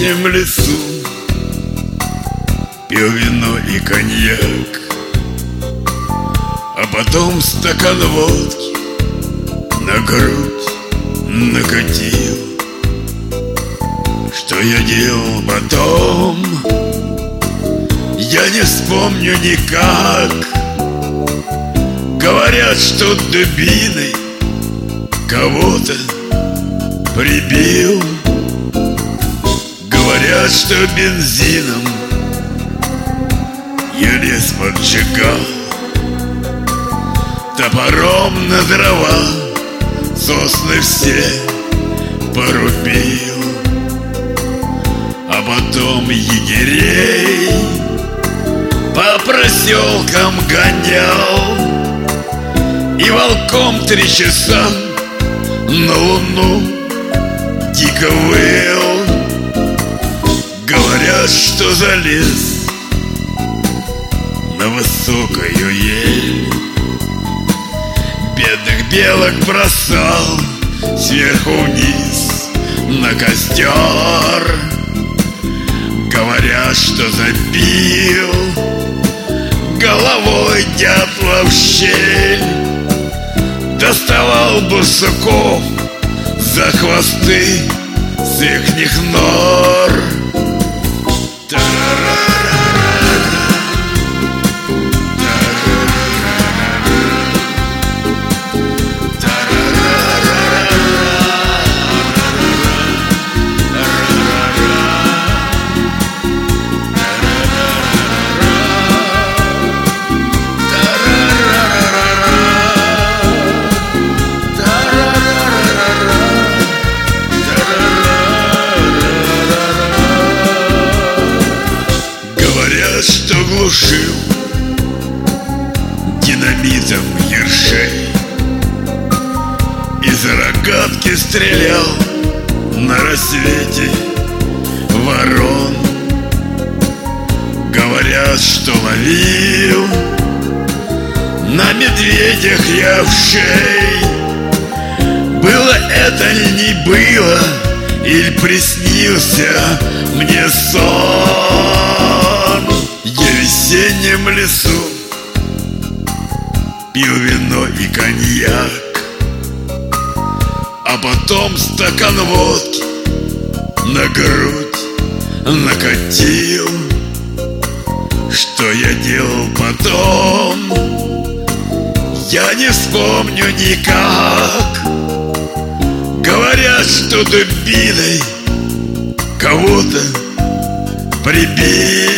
весеннем лесу пил вино и коньяк, а потом стакан водки на грудь накатил. Что я делал потом, я не вспомню никак. Говорят, что дубиной кого-то прибил. Говорят, что бензином я лес поджигал, топором на дрова сосны все порубил, а потом егерей по проселкам гонял и волком 3 часа на луну дико выл. Говорят, что залез на высокую ель, бедных белок бросал сверху вниз на костер. Говорят, что забил головой дятла в щель, доставал барсуков за хвосты с ихних нор. Что глушил динамитом ершей, из рогатки стрелял на рассвете ворон. Говорят, что ловил на медведях я вшей. Было это или не было, или приснился мне сон? Я в весеннем лесу пил вино и коньяк, а потом стакан водки на грудь накатил. Что я делал потом, я не вспомню никак. Говорят, что дубиной кого-то прибил.